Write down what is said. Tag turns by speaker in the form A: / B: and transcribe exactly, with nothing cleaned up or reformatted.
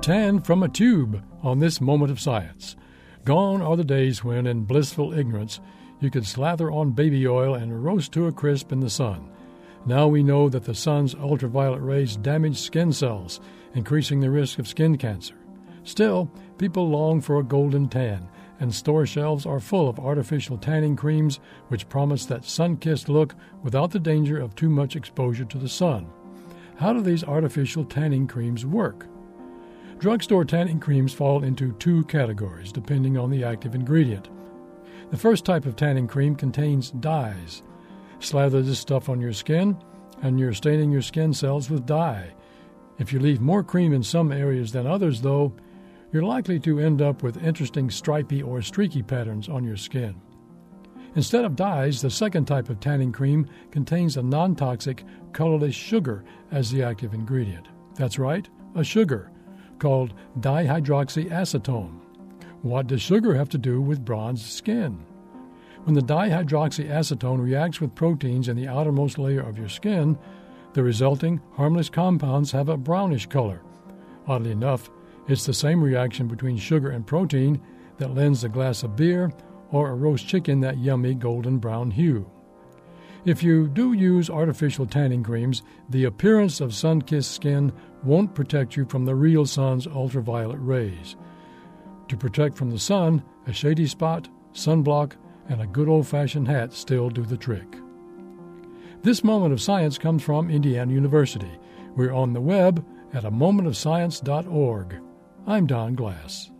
A: tan from a tube on this moment of science. Gone are the days when, in blissful ignorance, you could slather on baby oil and roast to a crisp in the sun. Now we know that the sun's ultraviolet rays damage skin cells, increasing the risk of skin cancer. Still, people long for a golden tan, and store shelves are full of artificial tanning creams which promise that sun-kissed look without the danger of too much exposure to the sun. How do these artificial tanning creams work? Drugstore tanning creams fall into two categories, depending on the active ingredient. The first type of tanning cream contains dyes. Slather this stuff on your skin, and you're staining your skin cells with dye. If you leave more cream in some areas than others, though, you're likely to end up with interesting stripy or streaky patterns on your skin. Instead of dyes, the second type of tanning cream contains a non-toxic, colorless sugar as the active ingredient. That's right, a sugar, called dihydroxyacetone. What does sugar have to do with bronzed skin? When the dihydroxyacetone reacts with proteins in the outermost layer of your skin, the resulting harmless compounds have a brownish color. Oddly enough, it's the same reaction between sugar and protein that lends a glass of beer or a roast chicken that yummy golden brown hue. If you do use artificial tanning creams, the appearance of sun-kissed skin won't protect you from the real sun's ultraviolet rays. To protect from the sun, a shady spot, sunblock, and a good old-fashioned hat still do the trick. This Moment of Science comes from Indiana University. We're on the web at a moment of science dot org. I'm Don Glass.